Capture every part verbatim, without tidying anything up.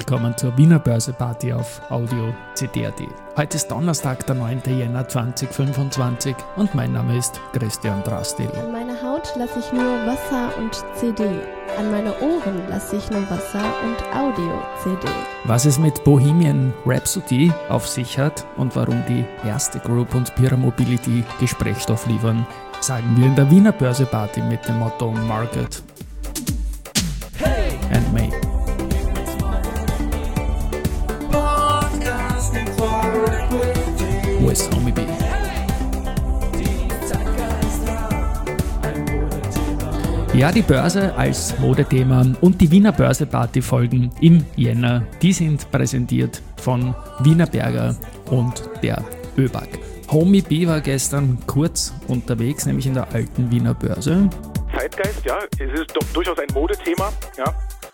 willkommen zur Wiener Börse Party auf Audio C D punkt A T. Heute ist Donnerstag, der neunten Jänner zweitausendfünfundzwanzig und mein Name ist Christian Drastil. An meiner Haut lasse ich nur Wasser und C D. An meine Ohren lasse ich nur Wasser und Audio-C D. Was es mit Bohemian Rhapsody auf sich hat und warum die Erste Group und Pira Mobility Gesprächsstoff liefern, sagen wir in der Wiener Börse Party mit dem Motto Market and Me. Wo ist Homie B? Ja, die Börse als Modethema und die Wiener Börse Party folgen im Jänner. Die sind präsentiert von Wienerberger und der ÖBAG. Homie B war gestern kurz unterwegs, nämlich in der alten Wiener Börse. Zeitgeist, ja, es ist doch durchaus ein Modethema, ja.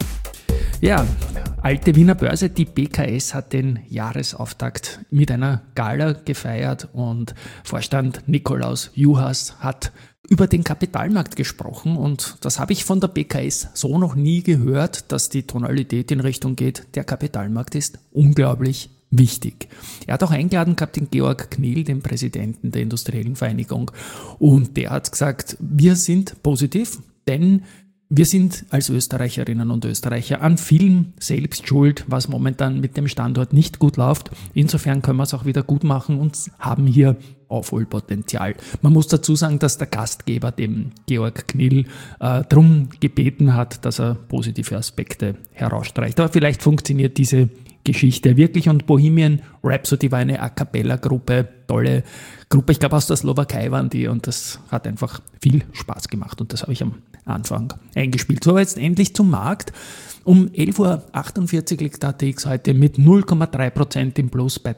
Ja, alte Wiener Börse, die B K S hat den Jahresauftakt mit einer Gala gefeiert und Vorstand Nikolaus Juhas hat über den Kapitalmarkt gesprochen und das habe ich von der B K S so noch nie gehört, dass die Tonalität in Richtung geht, der Kapitalmarkt ist unglaublich wichtig. Er hat auch eingeladen gehabt den Georg Knill, den Präsidenten der Industriellen Vereinigung, und der hat gesagt, wir sind positiv, denn wir sind als Österreicherinnen und Österreicher an vielen selbst schuld, was momentan mit dem Standort nicht gut läuft. Insofern können wir es auch wieder gut machen und haben hier Aufholpotenzial. Man muss dazu sagen, dass der Gastgeber, dem Georg Knill, äh, darum gebeten hat, dass er positive Aspekte herausstreicht. Aber vielleicht funktioniert diese Geschichte wirklich, und Bohemian Rhapsody war eine A-Cappella-Gruppe, tolle Gruppe, ich glaube aus der Slowakei waren die, und das hat einfach viel Spaß gemacht und das habe ich am Anfang eingespielt. So, aber jetzt endlich zum Markt. Um elf Uhr achtundvierzig liegt der A T X heute mit null Komma drei Prozent im Plus bei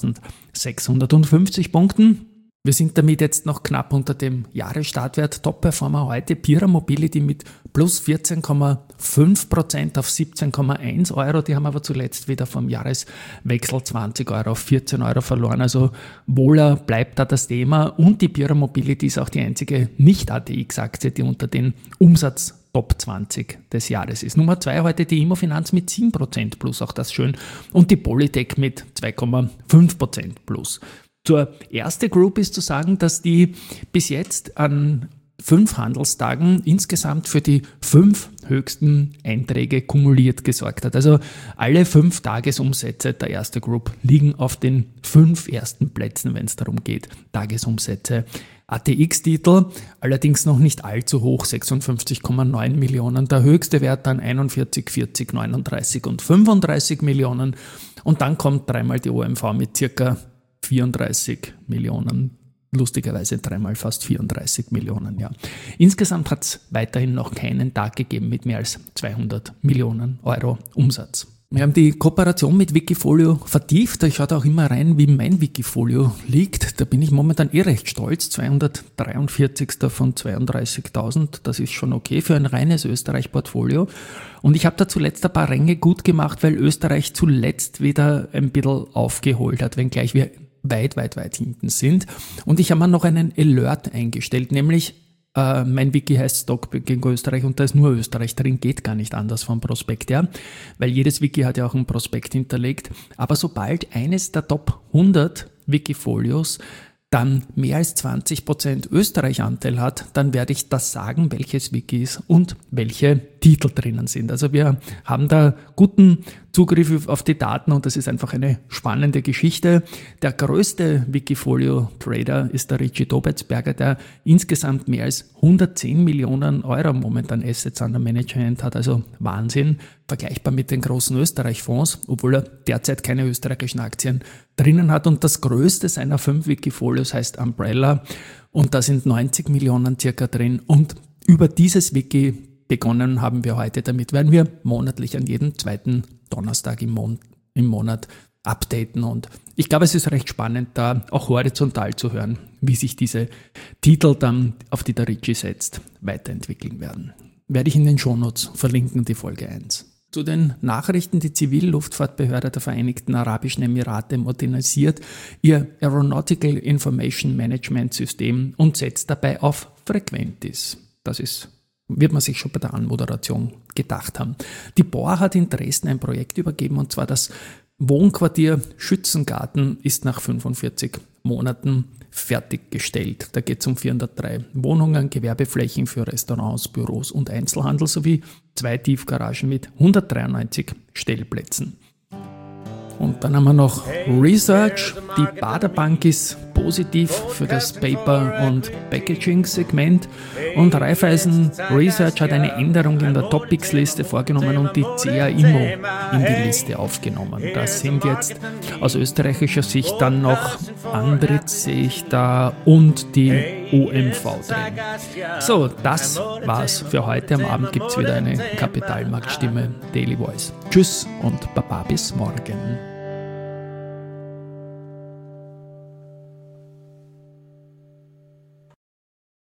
dreitausendsechshundertfünfzig Punkten. Wir sind damit jetzt noch knapp unter dem Jahresstartwert. Top-Performer heute Pira Mobility mit plus vierzehn Komma fünf Prozent auf siebzehn Komma eins Euro. Die haben aber zuletzt wieder vom Jahreswechsel zwanzig Euro auf vierzehn Euro verloren. Also wohler bleibt da das Thema. Und die Pira Mobility ist auch die einzige Nicht-A T X-Aktie, die unter den Umsatz Top zwanzig des Jahres ist. Nummer zwei heute die Immofinanz mit sieben Prozent plus, auch das schön. Und die Polytech mit zwei Komma fünf Prozent plus. Zur Erste Group ist zu sagen, dass die bis jetzt an fünf Handelstagen insgesamt für die fünf höchsten Einträge kumuliert gesorgt hat. Also alle fünf Tagesumsätze der Erste Group liegen auf den fünf ersten Plätzen, wenn es darum geht, Tagesumsätze. A T X-Titel allerdings noch nicht allzu hoch, sechsundfünfzig Komma neun Millionen. Der höchste Wert dann einundvierzig, vierzig, neununddreißig und fünfunddreißig Millionen. Und dann kommt dreimal die O M V mit circa vierunddreißig Millionen, lustigerweise dreimal fast vierunddreißig Millionen. Ja. Insgesamt hat es weiterhin noch keinen Tag gegeben mit mehr als zweihundert Millionen Euro Umsatz. Wir haben die Kooperation mit Wikifolio vertieft. Ich schaue da auch immer rein, wie mein Wikifolio liegt. Da bin ich momentan eh recht stolz. zweihundertdreiundvierzig von zweiunddreißigtausend. Das ist schon okay für ein reines Österreich-Portfolio. Und ich habe da zuletzt ein paar Ränge gut gemacht, weil Österreich zuletzt wieder ein bisschen aufgeholt hat, wenngleich wir weit, weit, weit hinten sind. Und ich habe mir noch einen Alert eingestellt, nämlich äh, mein Wiki heißt Stockpicking Österreich und da ist nur Österreich drin, geht gar nicht anders vom Prospekt her, weil jedes Wiki hat ja auch ein Prospekt hinterlegt. Aber sobald eines der Top hundert Wikifolios dann mehr als zwanzig Prozent Österreich-Anteil hat, dann werde ich das sagen, welches Wiki ist und welche Titel drinnen sind. Also wir haben da guten Zugriff auf die Daten und das ist einfach eine spannende Geschichte. Der größte Wikifolio-Trader ist der Richie Dobetsberger, der insgesamt mehr als hundertzehn Millionen Euro momentan Assets under Management hat, also Wahnsinn, vergleichbar mit den großen Österreich-Fonds, obwohl er derzeit keine österreichischen Aktien drinnen hat, und das größte seiner fünf Wikifolios heißt Umbrella und da sind neunzig Millionen circa drin, und über dieses Wiki begonnen haben wir heute. Damit werden wir monatlich an jedem zweiten Donnerstag im, Mon- im Monat updaten, und ich glaube, es ist recht spannend, da auch horizontal zu hören, wie sich diese Titel dann, auf die der Richie setzt, weiterentwickeln werden. Werde ich in den Shownotes verlinken, die Folge eins. Zu den Nachrichten: Die Zivilluftfahrtbehörde der Vereinigten Arabischen Emirate modernisiert ihr Aeronautical Information Management System und setzt dabei auf Frequentis. Das ist wird man sich schon bei der Anmoderation gedacht haben. Die B O A hat in Dresden ein Projekt übergeben, und zwar das Wohnquartier Schützengarten ist nach fünfundvierzig Monaten fertiggestellt. Da geht es um vierhundertdrei Wohnungen, Gewerbeflächen für Restaurants, Büros und Einzelhandel sowie zwei Tiefgaragen mit hundertdreiundneunzig Stellplätzen. Und dann haben wir noch Research. Die Baderbank ist positiv für das Paper- und Packaging-Segment. Und Raiffeisen Research hat eine Änderung in der Topics-Liste vorgenommen und die C A Immo in die Liste aufgenommen. Das sind jetzt aus österreichischer Sicht dann noch Andritz, sehe ich da, und die O M V drin. So, das war's für heute. Am Abend gibt es wieder eine Kapitalmarktstimme Daily Voice. Tschüss und Baba bis morgen.